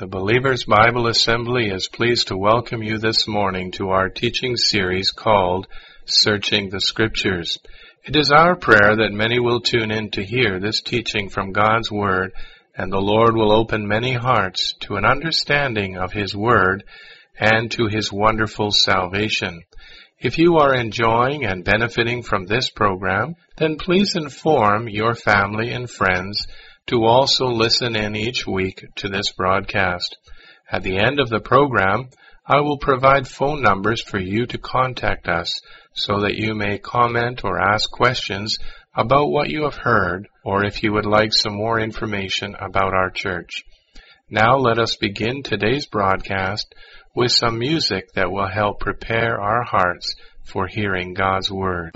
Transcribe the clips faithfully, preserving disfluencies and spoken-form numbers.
Believers Bible Assembly is pleased to welcome you this morning to our teaching series called Searching the Scriptures. It is our prayer that many will tune in to hear this teaching from God's Word, and the Lord will open many hearts to an understanding of His Word and to His wonderful salvation. If you are enjoying and benefiting from this program, then please inform your family and friends to also listen in each week to this broadcast. At the end of the program, I will provide phone numbers for you to contact us so that you may comment or ask questions about what you have heard, or if you would like some more information about our church. Now let us begin today's broadcast with some music that will help prepare our hearts for hearing God's Word.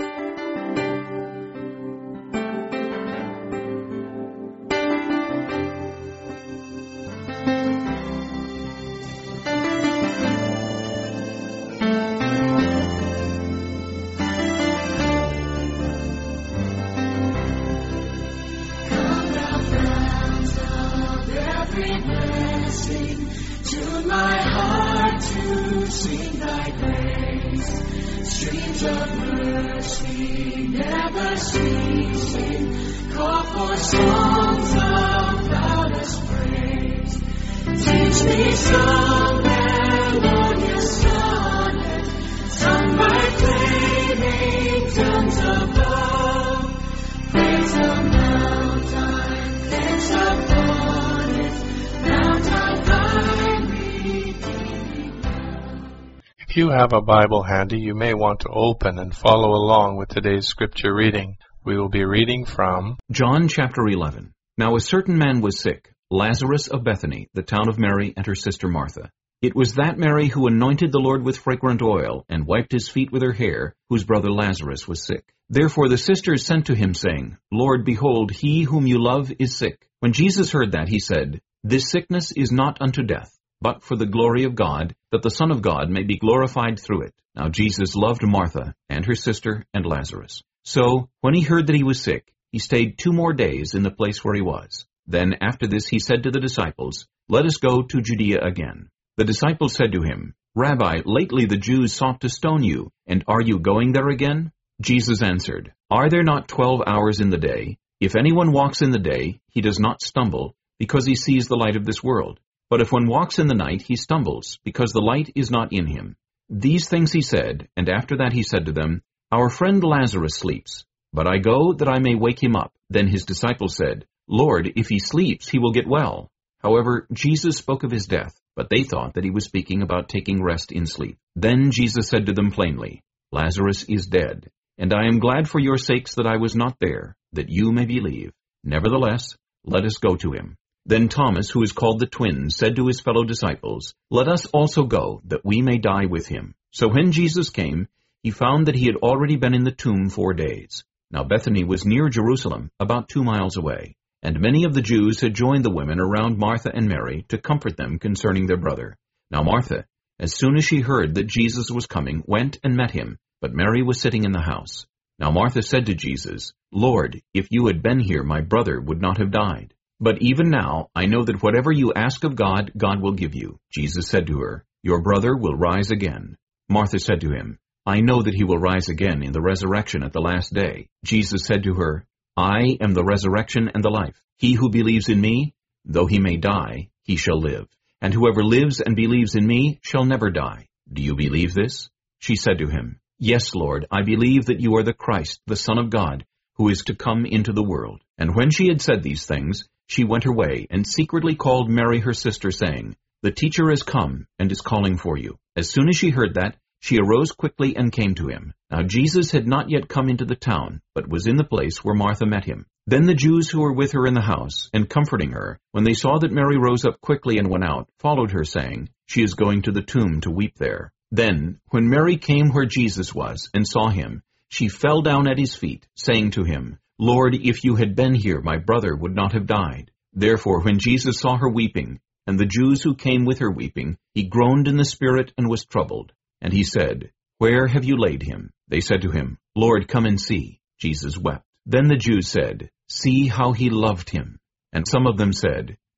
If you have a Bible handy, you may want to open and follow along with today's scripture reading. We will be reading from John chapter eleven. Now a certain man was sick, Lazarus of Bethany, the town of Mary and her sister Martha. It was that Mary who anointed the Lord with fragrant oil, and wiped his feet with her hair, whose brother Lazarus was sick. Therefore the sisters sent to him, saying, Lord, behold, he whom you love is sick. When Jesus heard that, he said, This sickness is not unto death, but for the glory of God, that the Son of God may be glorified through it. Now Jesus loved Martha, and her sister, and Lazarus. So, when he heard that he was sick, he stayed two more days in the place where he was. Then after this he said to the disciples, Let us go to Judea again. The disciples said to him, Rabbi, lately the Jews sought to stone you, and are you going there again? Jesus answered, Are there not twelve hours in the day? If anyone walks in the day, he does not stumble, because he sees the light of this world. But if one walks in the night, he stumbles, because the light is not in him. These things he said, and after that he said to them, Our friend Lazarus sleeps, but I go that I may wake him up. Then his disciples said, Lord, if he sleeps, he will get well. However, Jesus spoke of his death, but they thought that he was speaking about taking rest in sleep. Then Jesus said to them plainly, Lazarus is dead, and I am glad for your sakes that I was not there, that you may believe. Nevertheless, let us go to him. Then Thomas, who is called the Twin, said to his fellow disciples, Let us also go, that we may die with him. So when Jesus came, he found that he had already been in the tomb four days. Now Bethany was near Jerusalem, about two miles away, and many of the Jews had joined the women around Martha and Mary to comfort them concerning their brother. Now Martha, as soon as she heard that Jesus was coming, went and met him, but Mary was sitting in the house. Now Martha said to Jesus, Lord, if you had been here, my brother would not have died. But even now, I know that whatever you ask of God, God will give you. Jesus said to her, Your brother will rise again. Martha said to him, I know that he will rise again in the resurrection at the last day. Jesus said to her, I am the resurrection and the life. He who believes in me, though he may die, he shall live. And whoever lives and believes in me shall never die. Do you believe this? She said to him, Yes, Lord, I believe that you are the Christ, the Son of God, who is to come into the world. And when she had said these things, she went her way, and secretly called Mary her sister, saying, The teacher is come, and is calling for you. As soon as she heard that, she arose quickly and came to him. Now Jesus had not yet come into the town, but was in the place where Martha met him. Then the Jews who were with her in the house, and comforting her, when they saw that Mary rose up quickly and went out, followed her, saying, She is going to the tomb to weep there. Then, when Mary came where Jesus was, and saw him, she fell down at his feet, saying to him, Lord, if you had been here, my brother would not have died. Therefore, when Jesus saw her weeping, and the Jews who came with her weeping, he groaned in the spirit and was troubled. And he said, Where have you laid him? They said to him, Lord, come and see. Jesus wept. Then the Jews said, See how he loved him. And some of them said,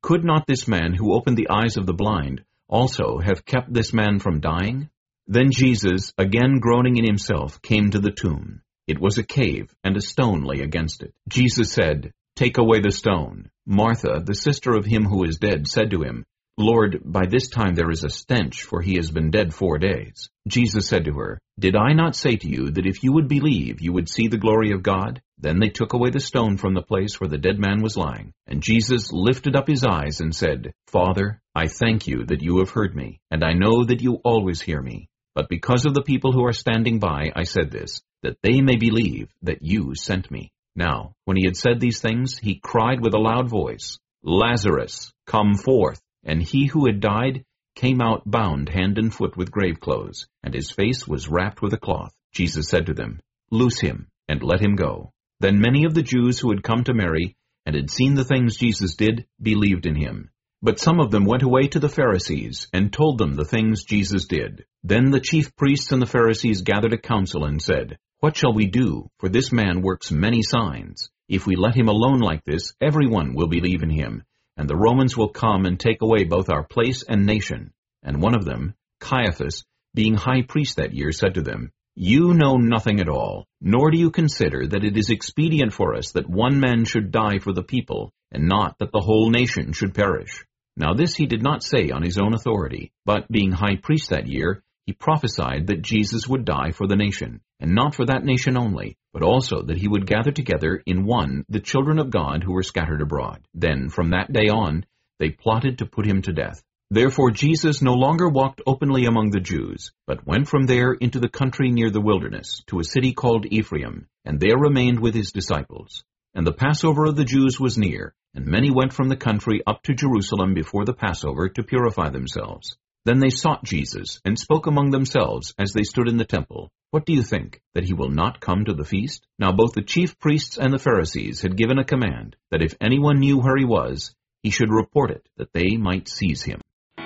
Could not this man who opened the eyes of the blind also have kept this man from dying? Then Jesus, again groaning in himself, came to the tomb. It was a cave, and a stone lay against it. Jesus said, "Take away the stone." Martha, the sister of him who is dead, said to him, "Lord, by this time there is a stench, for he has been dead four days." Jesus said to her, "Did I not say to you that if you would believe, you would see the glory of God?" Then they took away the stone from the place where the dead man was lying. And Jesus lifted up his eyes and said, "Father, I thank you that you have heard me, and I know that you always hear me. But because of the people who are standing by, I said this, that they may believe that you sent me." Now, when he had said these things, he cried with a loud voice, "Lazarus, come forth!" And he who had died came out bound hand and foot with grave clothes, and his face was wrapped with a cloth. Jesus said to them, "Loose him, and let him go." Then many of the Jews who had come to Mary, and had seen the things Jesus did, believed in him. But some of them went away to the Pharisees, and told them the things Jesus did. Then the chief priests and the Pharisees gathered a council and said, "What shall we do? For this man works many signs. If we let him alone like this, everyone will believe in him, and the Romans will come and take away both our place and nation." And one of them, Caiaphas, being high priest that year, said to them, "You know nothing at all, nor do you consider that it is expedient for us that one man should die for the people, and not that the whole nation should perish." Now this he did not say on his own authority, but being high priest that year, he prophesied that Jesus would die for the nation, and not for that nation only, but also that he would gather together in one the children of God who were scattered abroad. Then from that day on, they plotted to put him to death. Therefore Jesus no longer walked openly among the Jews, but went from there into the country near the wilderness, to a city called Ephraim, and there remained with his disciples. And the Passover of the Jews was near, and many went from the country up to Jerusalem before the Passover to purify themselves. Then they sought Jesus, and spoke among themselves as they stood in the temple, "What do you think, that he will not come to the feast?" Now both the chief priests and the Pharisees had given a command, that if anyone knew where he was, he should report it, that they might seize him.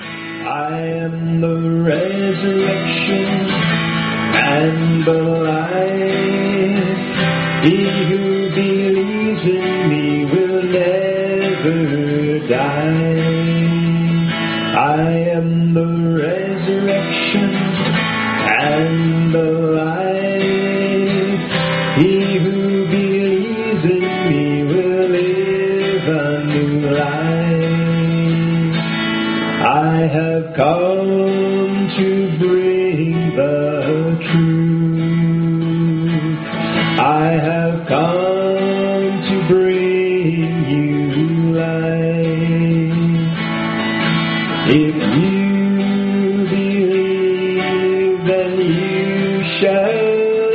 I am the resurrection and the life. He who believes in me will never die. I am the resurrection and the life. He who believes in me will live a new life. I have come to bring the truth. I have come to bring you life. If you believe, then you shall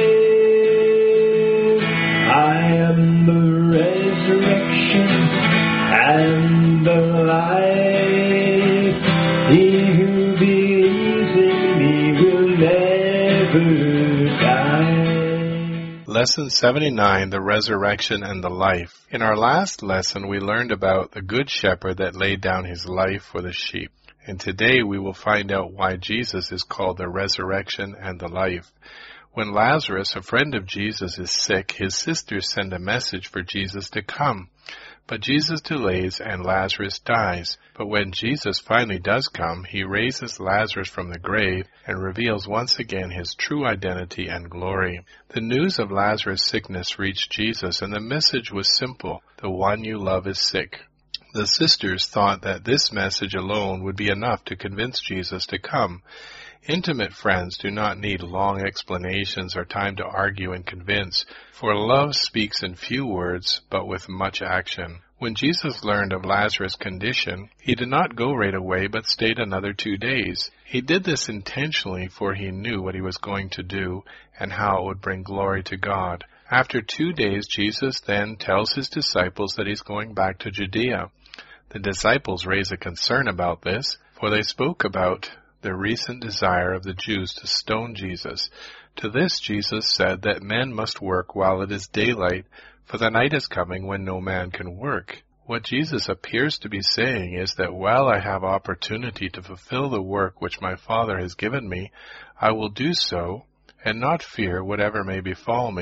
live. I am the resurrection and the life. He who believes in me will never die. Lesson seventy-nine, The Resurrection and the Life. In our last lesson, we learned about the Good Shepherd that laid down his life for the sheep. And today we will find out why Jesus is called the Resurrection and the Life. When Lazarus, a friend of Jesus, is sick, his sisters send a message for Jesus to come. But Jesus delays and Lazarus dies. But when Jesus finally does come, he raises Lazarus from the grave and reveals once again his true identity and glory. The news of Lazarus' sickness reached Jesus, and the message was simple: the one you love is sick. The sisters thought that this message alone would be enough to convince Jesus to come. Intimate friends do not need long explanations or time to argue and convince, for love speaks in few words, but with much action. When Jesus learned of Lazarus' condition, he did not go right away, but stayed another two days. He did this intentionally, for he knew what he was going to do and how it would bring glory to God. After two days, Jesus then tells his disciples that he's going back to Judea. The disciples raise a concern about this, for they spoke about the recent desire of the Jews to stone Jesus. To this Jesus said that men must work while it is daylight, for the night is coming when no man can work. What Jesus appears to be saying is that while I have opportunity to fulfill the work which my Father has given me, I will do so, and not fear whatever may befall me,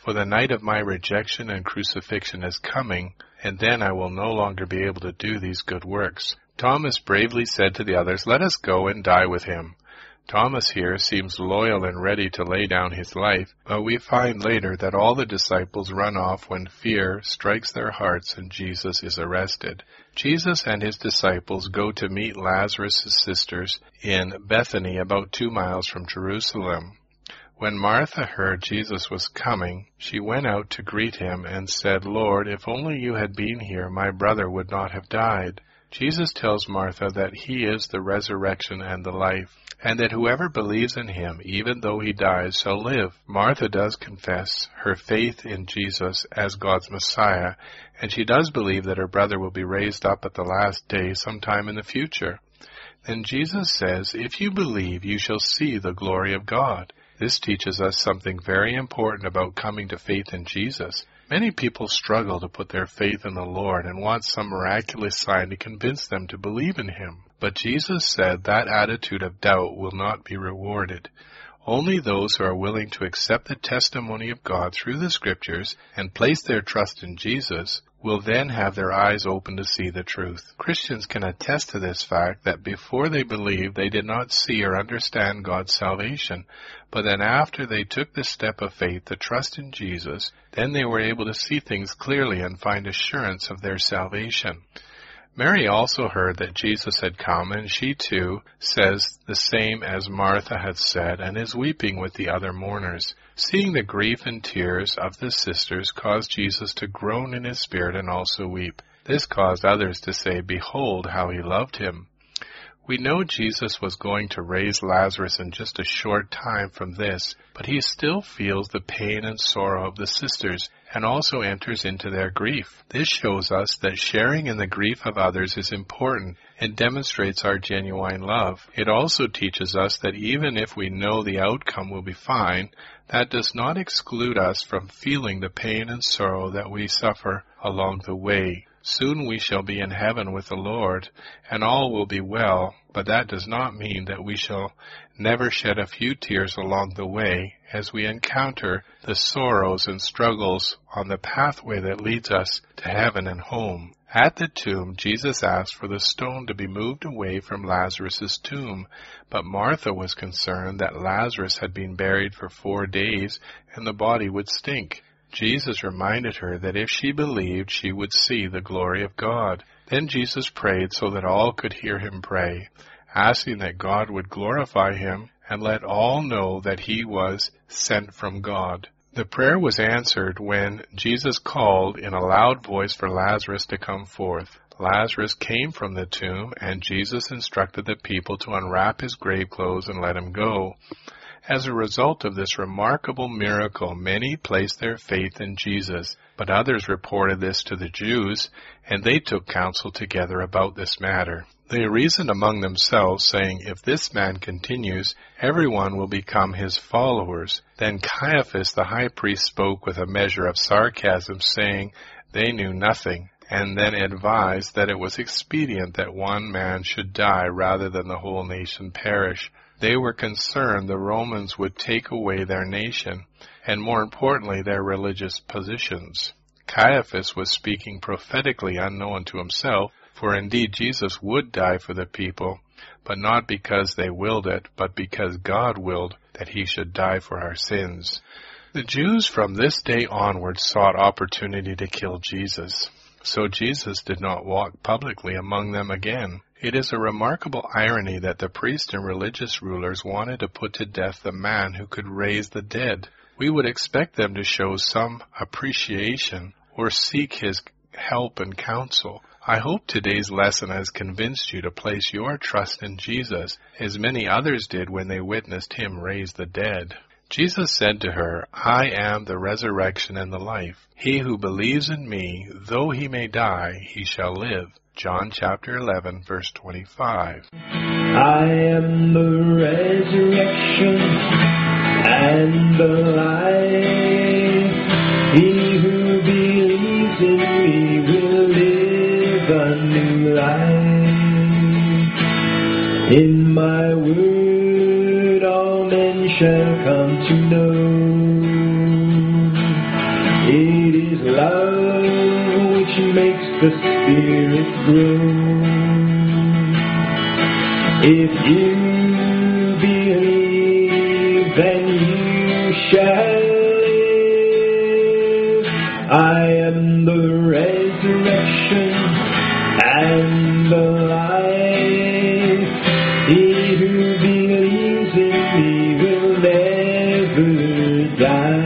for the night of my rejection and crucifixion is coming, and then I will no longer be able to do these good works." Thomas bravely said to the others, "Let us go and die with him." Thomas here seems loyal and ready to lay down his life, but we find later that all the disciples run off when fear strikes their hearts and Jesus is arrested. Jesus and his disciples go to meet Lazarus' sisters in Bethany, about two miles from Jerusalem. When Martha heard Jesus was coming, she went out to greet him and said, "Lord, if only you had been here, my brother would not have died." Jesus tells Martha that he is the resurrection and the life, and that whoever believes in him, even though he dies, shall live. Martha does confess her faith in Jesus as God's Messiah, and she does believe that her brother will be raised up at the last day sometime in the future. Then Jesus says, "If you believe, you shall see the glory of God." This teaches us something very important about coming to faith in Jesus. Many people struggle to put their faith in the Lord and want some miraculous sign to convince them to believe in him. But Jesus said that attitude of doubt will not be rewarded. Only those who are willing to accept the testimony of God through the Scriptures and place their trust in Jesus will then have their eyes open to see the truth. Christians can attest to this fact that before they believed, they did not see or understand God's salvation, but then after they took the step of faith to trust in Jesus, then they were able to see things clearly and find assurance of their salvation. Mary also heard that Jesus had come, and she too says the same as Martha had said, and is weeping with the other mourners. Seeing the grief and tears of the sisters caused Jesus to groan in his spirit and also weep. This caused others to say, "Behold how he loved him." We know Jesus was going to raise Lazarus in just a short time from this, but he still feels the pain and sorrow of the sisters and also enters into their grief. This shows us that sharing in the grief of others is important and demonstrates our genuine love. It also teaches us that even if we know the outcome will be fine, that does not exclude us from feeling the pain and sorrow that we suffer along the way. Soon we shall be in heaven with the Lord, and all will be well, but that does not mean that we shall never shed a few tears along the way as we encounter the sorrows and struggles on the pathway that leads us to heaven and home. At the tomb, Jesus asked for the stone to be moved away from Lazarus' tomb, but Martha was concerned that Lazarus had been buried for four days and the body would stink. Jesus reminded her that if she believed, she would see the glory of God. Then Jesus prayed so that all could hear him pray, asking that God would glorify him and let all know that he was sent from God. The prayer was answered when Jesus called in a loud voice for Lazarus to come forth. Lazarus came from the tomb, and Jesus instructed the people to unwrap his grave clothes and let him go. As a result of this remarkable miracle, many placed their faith in Jesus, but others reported this to the Jews, and they took counsel together about this matter. They reasoned among themselves, saying, "If this man continues, everyone will become his followers." Then Caiaphas the high priest spoke with a measure of sarcasm, saying they knew nothing, and then advised that it was expedient that one man should die rather than the whole nation perish. They were concerned the Romans would take away their nation, and more importantly, their religious positions. Caiaphas was speaking prophetically unknown to himself, for indeed Jesus would die for the people, but not because they willed it, but because God willed that he should die for our sins. The Jews from this day onward sought opportunity to kill Jesus, so Jesus did not walk publicly among them again. It is a remarkable irony that the priests and religious rulers wanted to put to death the man who could raise the dead. We would expect them to show some appreciation or seek his help and counsel. I hope today's lesson has convinced you to place your trust in Jesus, as many others did when they witnessed him raise the dead. Jesus said to her, "I am the resurrection and the life. He who believes in me, though he may die, he shall live." John chapter eleven, verse twenty-five. I am the resurrection and the life. He who believes in me will live a new life. In my word all men shall come to know makes the Spirit grow. If you believe, then you shall live. I am the resurrection and the life. He who believes in me will never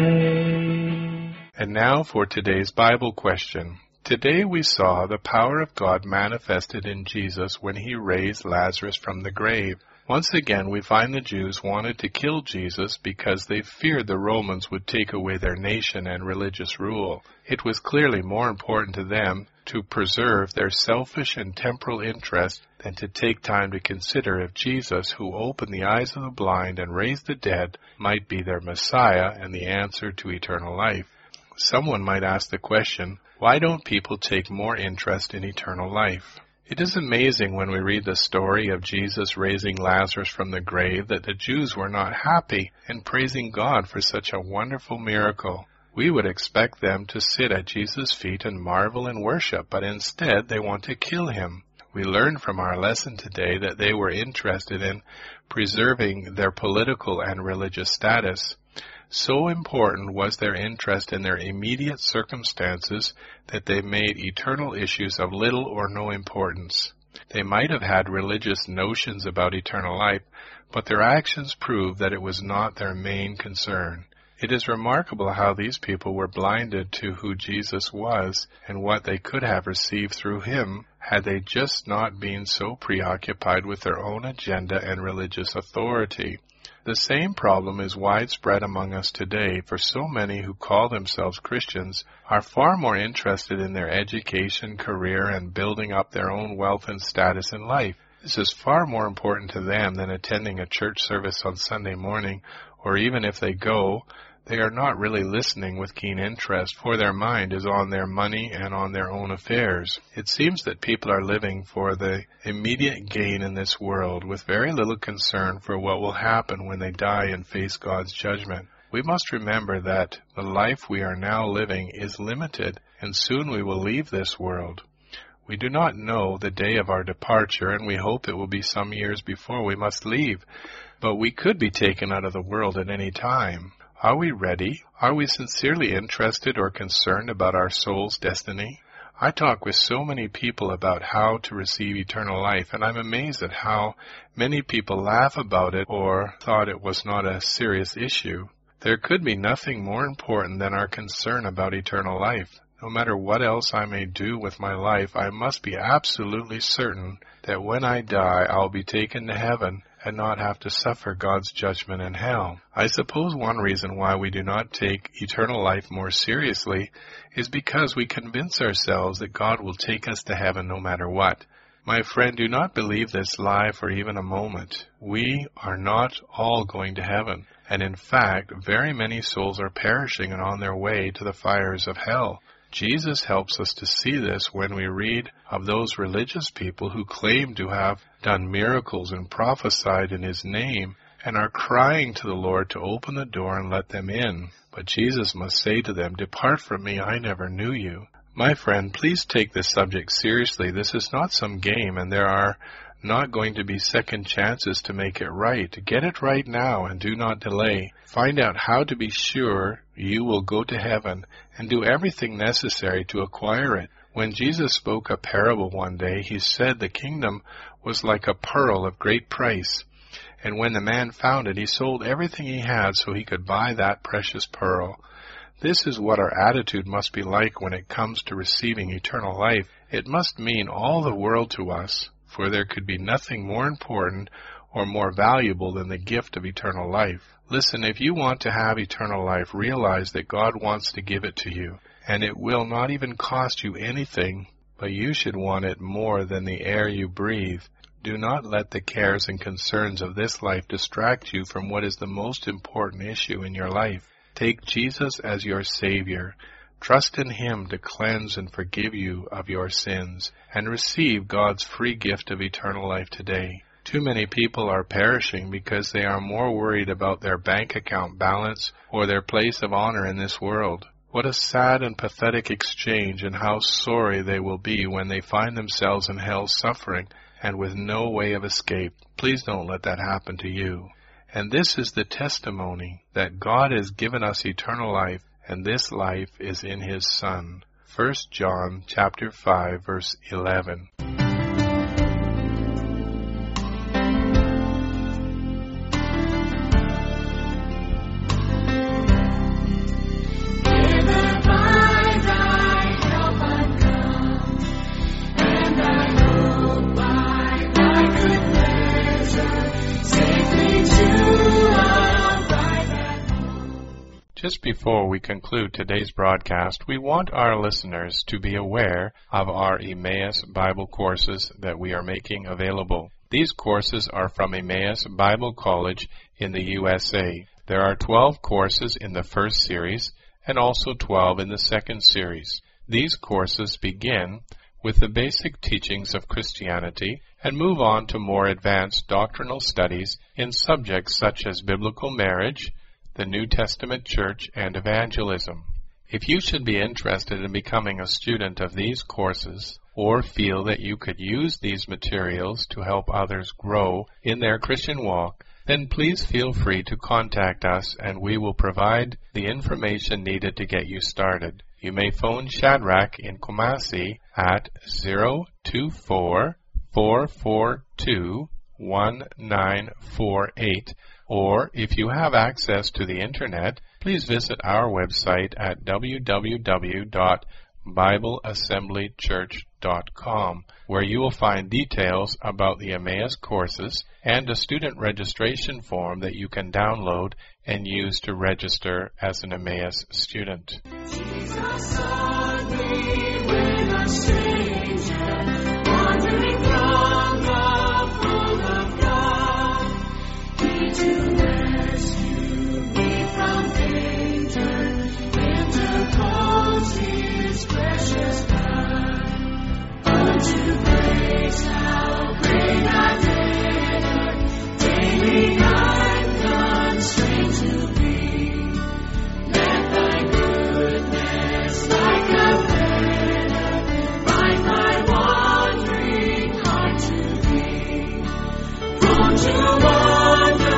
die. And now for today's Bible question. Today we saw the power of God manifested in Jesus when he raised Lazarus from the grave. Once again, we find the Jews wanted to kill Jesus because they feared the Romans would take away their nation and religious rule. It was clearly more important to them to preserve their selfish and temporal interests than to take time to consider if Jesus, who opened the eyes of the blind and raised the dead, might be their Messiah and the answer to eternal life. Someone might ask the question, why don't people take more interest in eternal life? It is amazing when we read the story of Jesus raising Lazarus from the grave that the Jews were not happy and praising God for such a wonderful miracle. We would expect them to sit at Jesus' feet and marvel and worship, but instead they want to kill him. We learned from our lesson today that they were interested in preserving their political and religious status. So important was their interest in their immediate circumstances that they made eternal issues of little or no importance. They might have had religious notions about eternal life, but their actions prove that it was not their main concern. It is remarkable how these people were blinded to who Jesus was and what they could have received through him had they just not been so preoccupied with their own agenda and religious authority. The same problem is widespread among us today, for so many who call themselves Christians are far more interested in their education, career, and building up their own wealth and status in life. This is far more important to them than attending a church service on Sunday morning, or even if they go, they are not really listening with keen interest, for their mind is on their money and on their own affairs. It seems that people are living for the immediate gain in this world, with very little concern for what will happen when they die and face God's judgment. We must remember that the life we are now living is limited, and soon we will leave this world. We do not know the day of our departure, and we hope it will be some years before we must leave, but we could be taken out of the world at any time. Are we ready? Are we sincerely interested or concerned about our soul's destiny? I talk with so many people about how to receive eternal life, and I'm amazed at how many people laugh about it or thought it was not a serious issue. There could be nothing more important than our concern about eternal life. No matter what else I may do with my life, I must be absolutely certain that when I die, I'll be taken to heaven and not have to suffer God's judgment in hell. I suppose one reason why we do not take eternal life more seriously is because we convince ourselves that God will take us to heaven no matter what. My friend, do not believe this lie for even a moment. We are not all going to heaven, and in fact, very many souls are perishing and on their way to the fires of hell. Jesus helps us to see this when we read of those religious people who claim to have done miracles and prophesied in his name and are crying to the Lord to open the door and let them in. But Jesus must say to them, "Depart from me, I never knew you." My friend, please take this subject seriously. This is not some game, and there are not going to be second chances to make it right. Get it right now and do not delay. Find out how to be sure you will go to heaven and do everything necessary to acquire it. When Jesus spoke a parable one day, he said the kingdom was like a pearl of great price. And when the man found it, he sold everything he had so he could buy that precious pearl. This is what our attitude must be like when it comes to receiving eternal life. It must mean all the world to us, for there could be nothing more important or more valuable than the gift of eternal life. Listen, if you want to have eternal life, realize that God wants to give it to you, and it will not even cost you anything, but you should want it more than the air you breathe. Do not let the cares and concerns of this life distract you from what is the most important issue in your life. Take Jesus as your Savior. Trust in him to cleanse and forgive you of your sins, and receive God's free gift of eternal life today. Too many people are perishing because they are more worried about their bank account balance or their place of honor in this world. What a sad and pathetic exchange, and how sorry they will be when they find themselves in hell suffering and with no way of escape. Please don't let that happen to you. And this is the testimony that God has given us eternal life, and this life is in His Son. First John chapter five, verse eleven. Just before we conclude today's broadcast, we want our listeners to be aware of our Emmaus Bible courses that we are making available. These courses are from Emmaus Bible College in the U S A. There are twelve courses in the first series and also twelve in the second series. These courses begin with the basic teachings of Christianity and move on to more advanced doctrinal studies in subjects such as biblical marriage, the New Testament Church, and evangelism. If you should be interested in becoming a student of these courses, or feel that you could use these materials to help others grow in their Christian walk, then please feel free to contact us and we will provide the information needed to get you started. You may phone Shadrach in Kumasi at zero two four, four four two, one nine four eight. Or, if you have access to the Internet, please visit our website at w w w dot bible assembly church dot com, where you will find details about the Emmaus courses and a student registration form that you can download and use to register as an Emmaus student. Jesus sought me when a stranger, wandering from the fold of God. To rescue me from danger, interposed His precious blood. Unto grace how great I live, daily I'm constrained to be. Let Thy goodness like a feather bind my wandering heart to Thee. Prone to wander,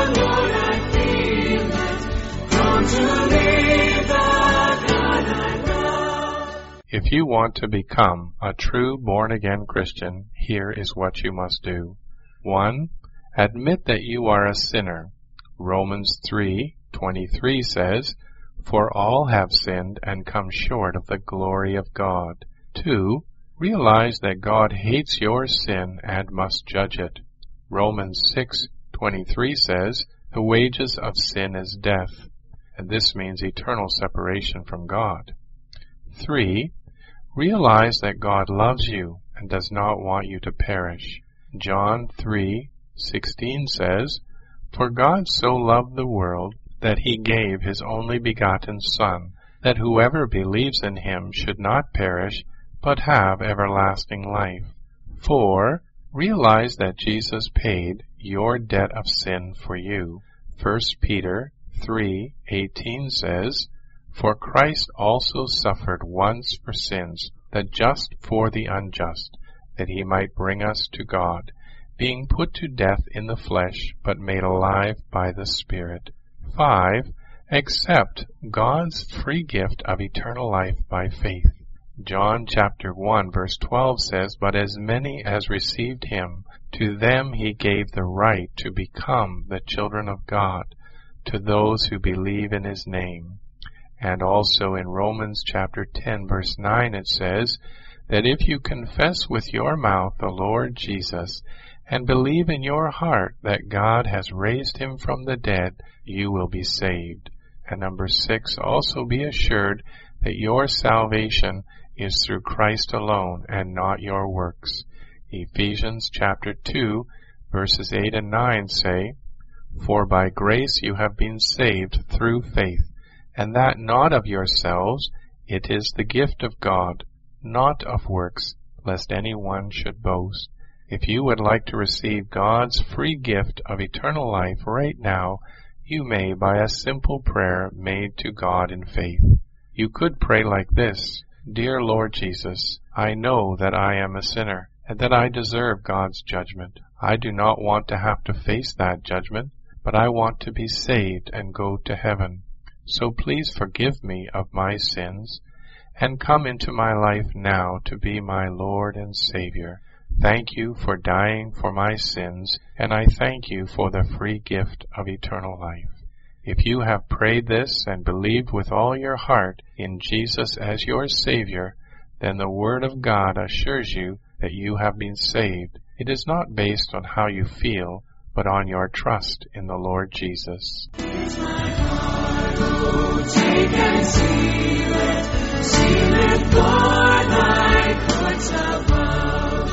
if you want to become a true born-again Christian, here is what you must do. One, admit that you are a sinner. Romans three twenty-three says, "For all have sinned and come short of the glory of God." Two, realize that God hates your sin and must judge it. Romans six twenty-three says, "The wages of sin is death," and this means eternal separation from God. Three, realize that God loves you and does not want you to perish. John three sixteen says, "For God so loved the world that He gave His only begotten Son, that whoever believes in Him should not perish, but have everlasting life." Four, realize that Jesus paid your debt of sin for you. First Peter three eighteen says, "For Christ also suffered once for sins, the just for the unjust, that He might bring us to God, being put to death in the flesh, but made alive by the Spirit." Five, accept God's free gift of eternal life by faith. John chapter one verse twelve says, "But as many as received Him, to them He gave the right to become the children of God, to those who believe in His name." And also in Romans chapter ten verse nine it says that if you confess with your mouth the Lord Jesus and believe in your heart that God has raised Him from the dead, you will be saved. And number six, also be assured that your salvation is through Christ alone and not your works. Ephesians chapter two verses eight and nine say, "For by grace you have been saved through faith, and that not of yourselves, it is the gift of God, not of works, lest any one should boast." If you would like to receive God's free gift of eternal life right now, you may by a simple prayer made to God in faith. You could pray like this: Dear Lord Jesus, I know that I am a sinner and that I deserve God's judgment. I do not want to have to face that judgment, but I want to be saved and go to heaven. So please forgive me of my sins and come into my life now to be my Lord and Savior. Thank you for dying for my sins, and I thank you for the free gift of eternal life. If you have prayed this and believed with all your heart in Jesus as your Savior, then the Word of God assures you that you have been saved. It is not based on how you feel, but on your trust in the Lord Jesus. Here's my heart, oh, take and seal it, seal it for thy courts above.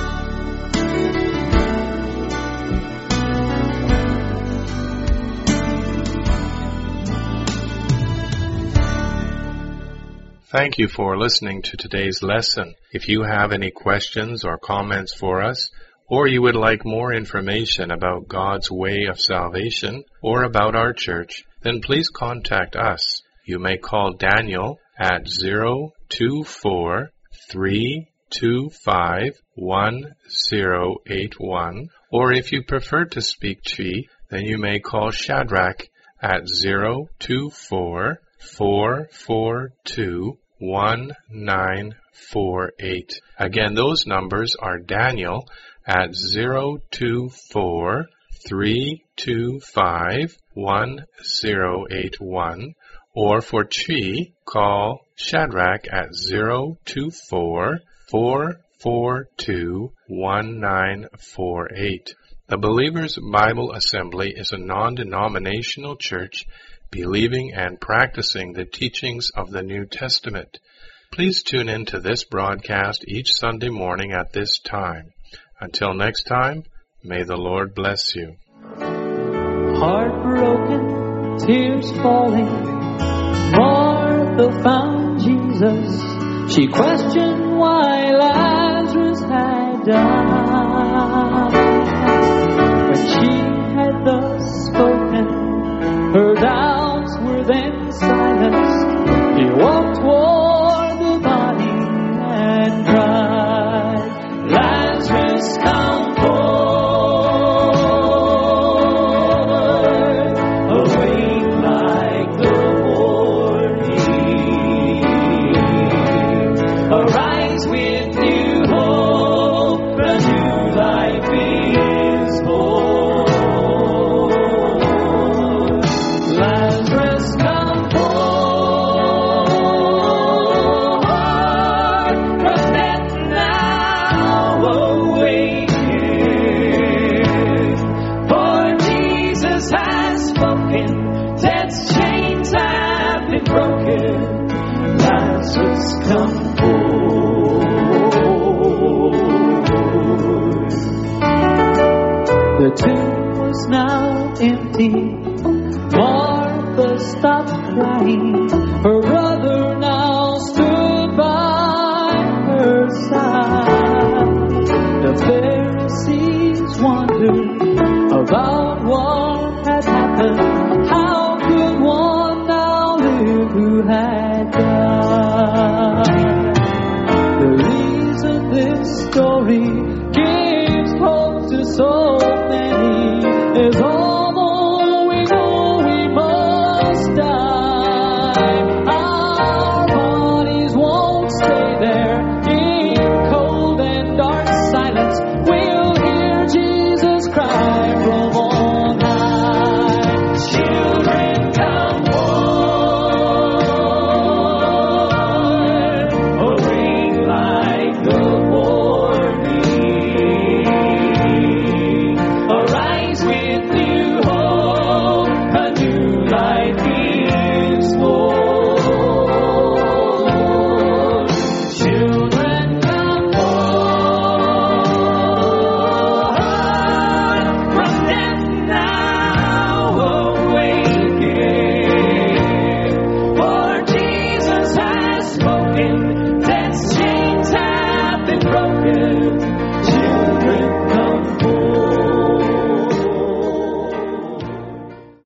Thank you for listening to today's lesson. If you have any questions or comments for us, or you would like more information about God's way of salvation or about our church, then please contact us. You may call Daniel at zero two four, three two five, one zero eight one, or if you prefer to speak Twi, then you may call Shadrach at zero two four, four four two, one nine four eight. Again, those numbers are Daniel at zero two four, three two five, one zero eight one, or for Twi, call Shadrach at zero two four, four four two, one nine four eight. The Believers Bible Assembly is a non-denominational church believing and practicing the teachings of the New Testament. Please tune in to this broadcast each Sunday morning at this time. Until next time, may the Lord bless you. Heartbroken, tears falling, Martha found Jesus. She questioned why Lazarus had died. When she had thus spoken, her doubts were then silenced. He walked toward the body and cried, Lazarus, come forth. Awake like the morning. Arise with new hope, a new life is born. Lazarus, come forth from death now awaken. For Jesus has spoken, death's chains have been broken. Lazarus, come forth. The tomb was now empty. Martha stopped crying. Her brother now stood by her side. The Pharisees wondered about what had happened. How could one now live who had died? The reason this story gives hope to so many is although we know we must die, our bodies won't stay there in cold and dark silence. We'll hear Jesus cry from on high, children, come forth. Awake like the morning. Arise with new hope, a new life is born. Children, come forth from death now awaken. For Jesus has spoken, death's chains have been broken.